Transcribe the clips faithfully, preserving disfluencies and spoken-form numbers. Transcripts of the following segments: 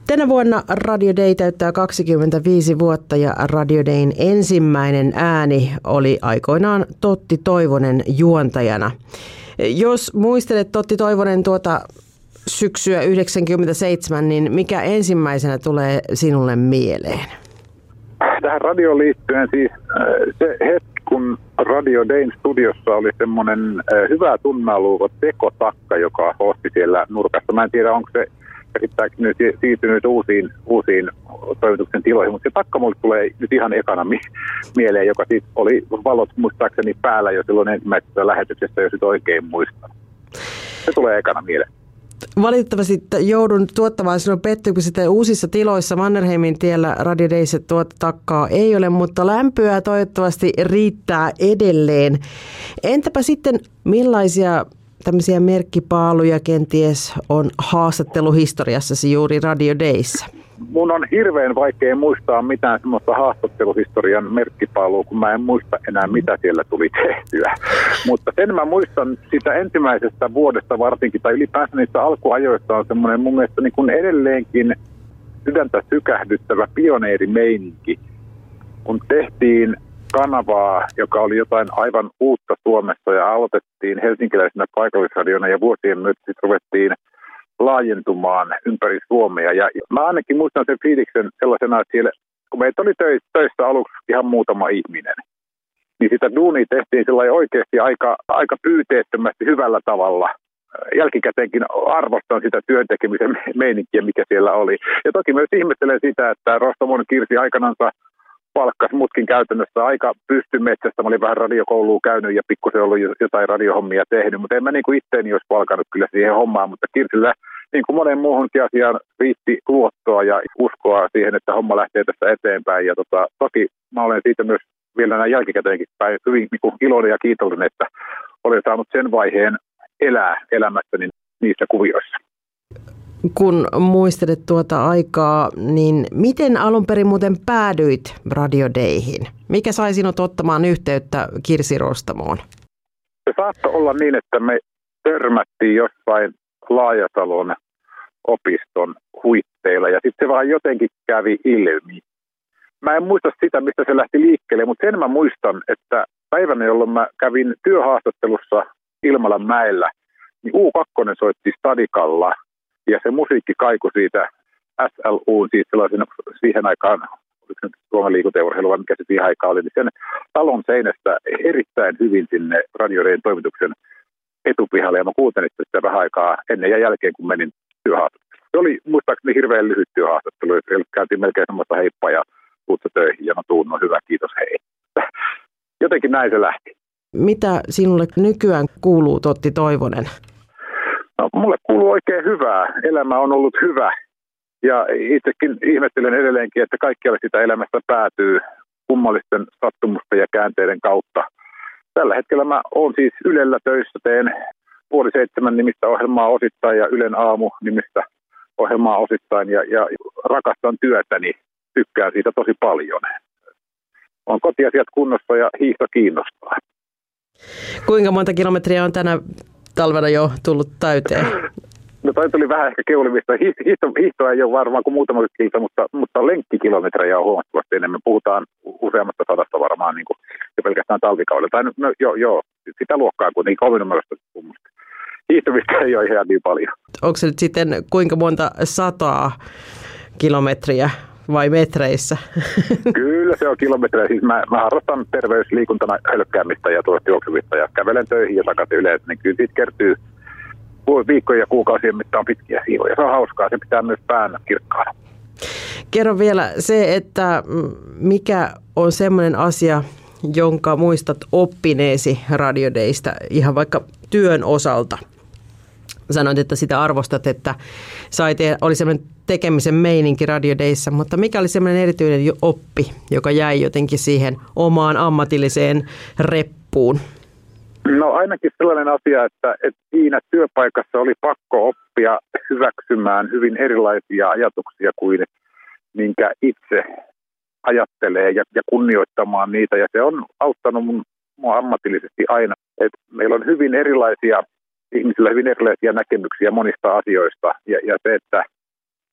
Tänä vuonna Radio Day täyttää kaksikymmentäviisi vuotta ja Radio Dayn ensimmäinen ääni oli aikoinaan Totti Toivonen juontajana. Jos muistelet Totti Toivonen tuota syksyä yhdeksänkymmentäseitsemän, niin mikä ensimmäisenä tulee sinulle mieleen? Tähän radioon liittyen siis se hetki, kun Radio Dayn studiossa oli semmoinen hyvää tunnaa luova tekotakka, joka hosti siellä nurkassa. Mä en tiedä, onko se käsittääkseni siirtynyt uusiin, uusiin toimituksen tiloihin, mutta se takka mulle tulee nyt ihan ekana mi- mieleen, joka siis oli valot muistaakseni päällä jo silloin ensimmäisessä lähetyksessä, jos nyt oikein muistan. Se tulee ekana mieleen. Valitettavasti joudun tuottamaan sinun pettymyksen, että uusissa tiloissa Mannerheimin tiellä Radio Dayssä tuota takkaa ei ole, mutta lämpöä toivottavasti riittää edelleen. Entäpä sitten millaisia tämmöisiä merkkipaaluja kenties on haastatteluhistoriassasi juuri Radio Dayssä? Mun on hirveän vaikea muistaa mitään semmoista haastatteluhistorian merkkipaalua, kun mä en muista enää, mitä siellä tuli tehtyä. Mutta sen mä muistan sitä ensimmäisestä vuodesta varsinkin, tai ylipäänsä niistä alkuajoista on semmoinen mun mielestä niin kuin edelleenkin sydäntä sykähdyttävä pioneerimeininki, kun tehtiin kanavaa, joka oli jotain aivan uutta Suomessa ja aloitettiin helsinkiläisenä paikallisradiona ja vuosien myötä sitten ruvettiin laajentumaan ympäri Suomea. Ja mä ainakin muistan sen fiiliksen sellaisena, että siellä, kun meitä oli töissä aluksi ihan muutama ihminen, niin sitä duunia tehtiin sellainen oikeasti aika, aika pyyteettömästi hyvällä tavalla. Jälkikäteenkin arvostan sitä työntekemisen meininkiä, mikä siellä oli. Ja toki myös ihmettelen sitä, että Rostomon Kirsi aikanansa palkkas mutkin käytännössä aika pystymetsästä. Mä olin vähän radiokoulua käynyt ja pikkusen ollut jotain radiohommia tehnyt, mutta en mä niin kuin itteeni olisi palkannut kyllä siihen hommaan, mutta Kirsillä niin kuin monen muuhunkin asiaan riitti luottoa ja uskoa siihen, että homma lähtee tästä eteenpäin. Ja tota, toki mä olen siitä myös vielä näin jälkikäteenkin päin hyvin niin kuin iloinen ja kiitollinen, että olen saanut sen vaiheen elää elämässäni niissä kuvioissa. Kun muistelet tuota aikaa, niin miten alun perin muuten päädyit Radio Dayhin? Mikä sai sinut ottamaan yhteyttä Kirsi Rostamoon? Se saattoi olla niin, että me törmättiin jossain Laajatalon opiston huitteilla ja sitten se vaan jotenkin kävi ilmi. Mä en muista sitä, mistä se lähti liikkeelle, mutta sen mä muistan, että päivänä, jolloin mä kävin työhaastattelussa Ilmalan mäellä, niin U kaksi soitti Stadikalla. Ja se musiikki kaikui siitä S L U, siis sellaisen siihen aikaan, oliko se Suomen liikuntaurheilu vai mikä se siihen aikaan oli, niin sen talon seinästä erittäin hyvin sinne Radio Dayn toimituksen etupihalle. Ja mä kuuntelin sitä vähän aikaa ennen ja jälkeen, kun menin työhaastatteluun. Se oli muistaakseni hirveän lyhyt työhaastattelu, eli käytiin melkein semmoista heippa ja tuutsa töihin ja no tuun, no hyvä, kiitos, hei. Jotenkin näin se lähti. Mitä sinulle nykyään kuuluu, Totti Toivonen? No, mulle kuuluu oikein hyvää. Elämä on ollut hyvä ja itsekin ihmettelen edelleenkin, että kaikkialle sitä elämästä päätyy kummallisten sattumusten ja käänteiden kautta. Tällä hetkellä mä oon siis Ylellä töissä, teen puoli seitsemän nimistä ohjelmaa osittain ja Ylen aamu nimistä ohjelmaa osittain ja, ja rakastan työtäni, tykkään siitä tosi paljon. On kotiasiat kunnossa ja hiihto kiinnostaa. Kuinka monta kilometriä on tänä talvena jo tullut täyteen? No toi tuli vähän ehkä keulimista. Hiihto, hiihtoa ei ole varmaan kuin muutama kilta, mutta, mutta lenkkikilometrejä on huomattavasti enemmän. Puhutaan useammasta sadasta varmaan niin kuin, jo pelkästään talvikaudella. Tai no joo, joo, sitä luokkaa kuitenkin kolme numerosta. Hiihtomista ei ole ihan niin paljon. Onko se nyt sitten kuinka monta sataa kilometriä vai metreissä? Kyllä se on kilometrejä. Siis mä, mä harrastan terveysliikuntana hölkkäämistä ja tuosta juoksuvista ja kävelen töihin ja takaisin yleensä. Niin kyllä siitä kertyy viikkoja ja kuukausien mittaan pitkiä siivoja. Se on hauskaa. Se pitää myös pään kirkkaana. Kerro vielä se, että mikä on semmoinen asia, jonka muistat oppineesi Radio Daystä ihan vaikka työn osalta. Sanoit, että sitä arvostat, että sait, oli semmoinen tekemisen meininki Radio Dayssä, mutta mikä oli semmoinen erityinen oppi, joka jäi jotenkin siihen omaan ammatilliseen reppuun? No ainakin sellainen asia, että, että siinä työpaikassa oli pakko oppia hyväksymään hyvin erilaisia ajatuksia kuin minkä itse ajattelee ja, ja kunnioittamaan niitä. Ja se on auttanut mun, mua ammatillisesti aina, että meillä on hyvin erilaisia ihmisillä hyvin erilaisia näkemyksiä monista asioista ja, ja se, että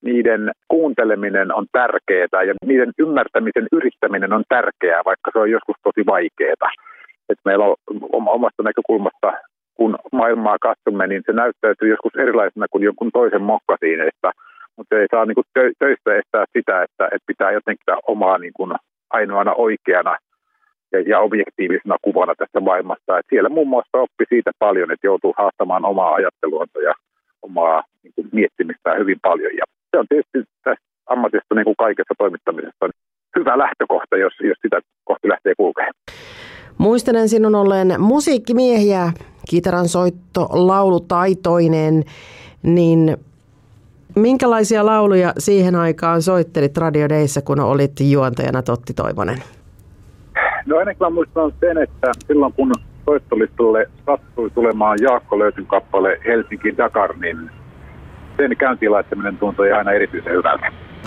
niiden kuunteleminen on tärkeää ja niiden ymmärtämisen yrittäminen on tärkeää, vaikka se on joskus tosi vaikeaa. Et meillä on omasta näkökulmasta, kun maailmaa katsomme, niin se näyttäytyy joskus erilaisena kuin jonkun toisen mokkasiineista, mutta se ei saa niin kuin töistä estää sitä, että, että pitää jotenkin omaa niin kuin ainoana oikeana ja, ja objektiivisena kuvana tästä maailmasta. Et siellä muun muassa oppi siitä paljon, että joutuu haastamaan omaa ajatteluansa ja omaa niin kuin miettimistään hyvin paljon. Ja se on tietysti tästä ammatista niin kuin kaikessa toimittamisessa hyvä lähtökohta, jos, jos sitä kohti lähtee kulkemaan. Muistelen sinun olleen musiikkimiehiä, kitaran soitto, laulutaitoinen, niin minkälaisia lauluja siihen aikaan soittelit Radio Dayssä, kun olit juontajana Totti Toivonen? No ainakin mä muistan sen, että silloin kun soittolistalle sattui tulemaan Jaakko Löytyn kappale Helsinki Dakar, niin sen käyntiin laittaminen tuntui aina erityisen hyvältä.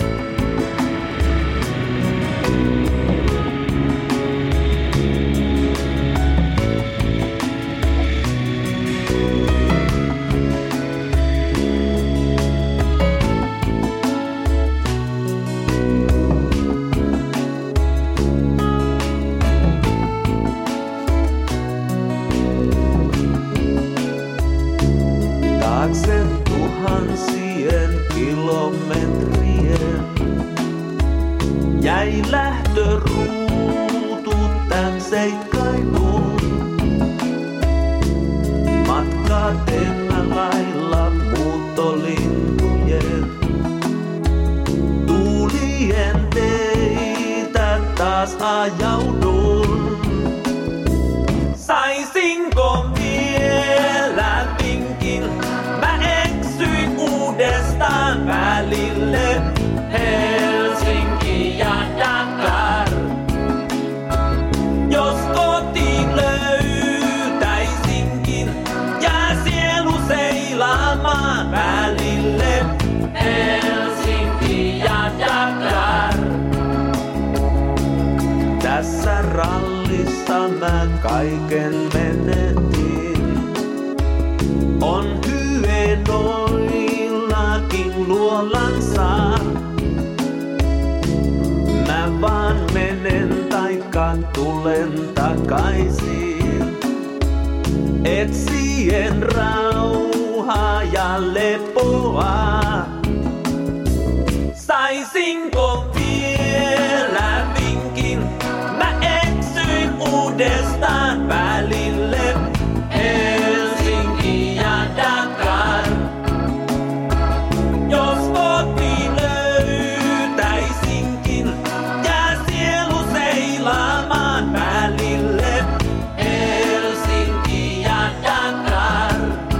Taakse tuhansien kilometrien jäi lähtöruutu tän seikkailun. Matkaten lailla muuttolintujen, tuulien teitä taas ajaudun. Saisinko vielä vinkin? Mä eksyin uudestaan välille Helsinki ja Dakar. Jos kotiin löytäisinkin, jää sielu seilaamaan välille Helsinki ja Dakar. Tässä rallissa mä kaiken menetin. On hyenoillakin luolansa. Mä vaan menen taikka tulen takaisin. Etsien rauhaa ja lepoa. Saisinko vielä vinkin? Mä eksyin uudestaan välille Helsinki ja Dakar. Jos kotiin löytäisinkin, jää sielu seilaamaan välille Helsinki ja Dakar.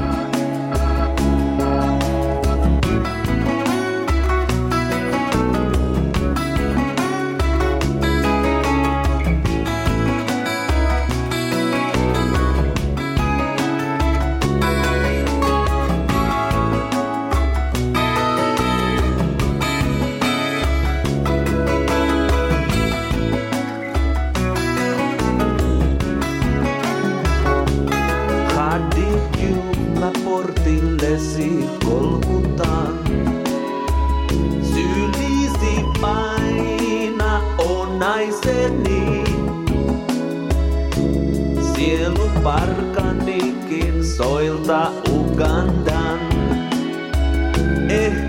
Mä portillesi kolkutan. Sylisi paina on naiseni. Sielu parkanikin soilta Ugandan. Eh